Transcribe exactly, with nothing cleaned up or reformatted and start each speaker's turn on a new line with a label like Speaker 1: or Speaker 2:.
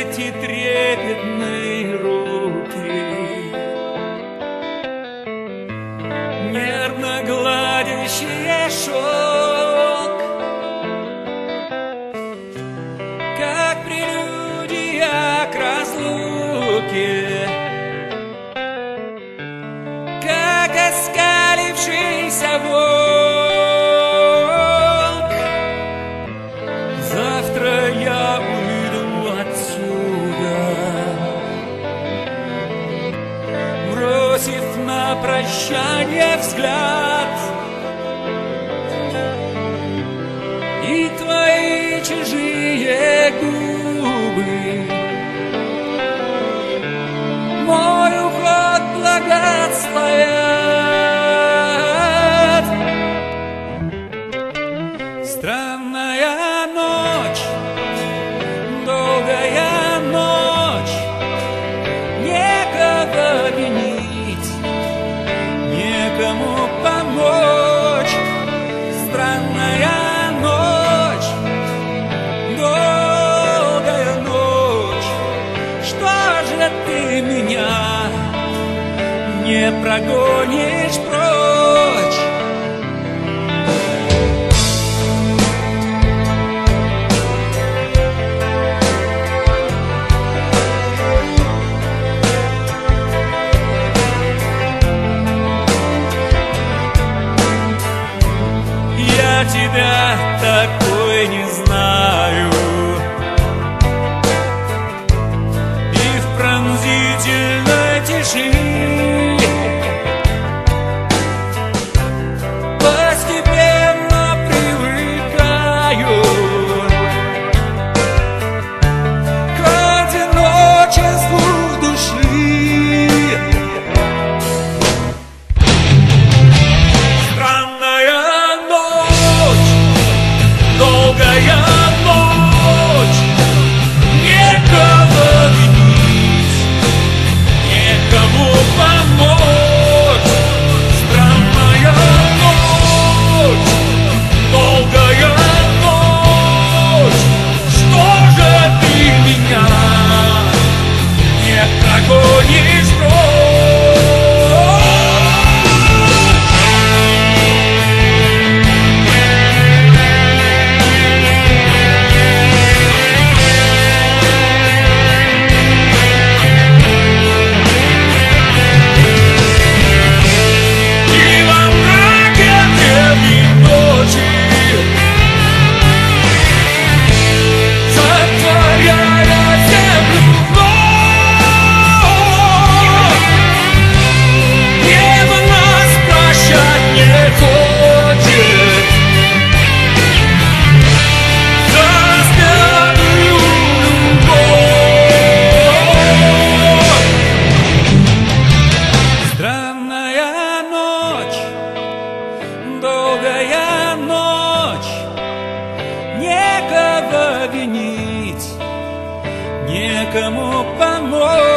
Speaker 1: эти трепетные руки, нервно гладящие шелк, как прелюдия к разлуке, как оскалившийся волк. Завтра я уйду отсюда, бросив на прощание взгляд, и твои чужие губы мой уход благословят. Странная ночь, долгая ночь, некого винить, некому помочь. Странная ночь, долгая ночь, что же ты меня не прогонишь прочь? Я тебя такой не знаю, и в пронзительной тиши постепенно привыкаю к одиночеству души. Странная ночь, долгая ночь, некого винить, некому помочь. Странная ночь, долгая ночь, что же ты меня не прогонишь прочь? Долгая ночь, некого винить, некому помочь.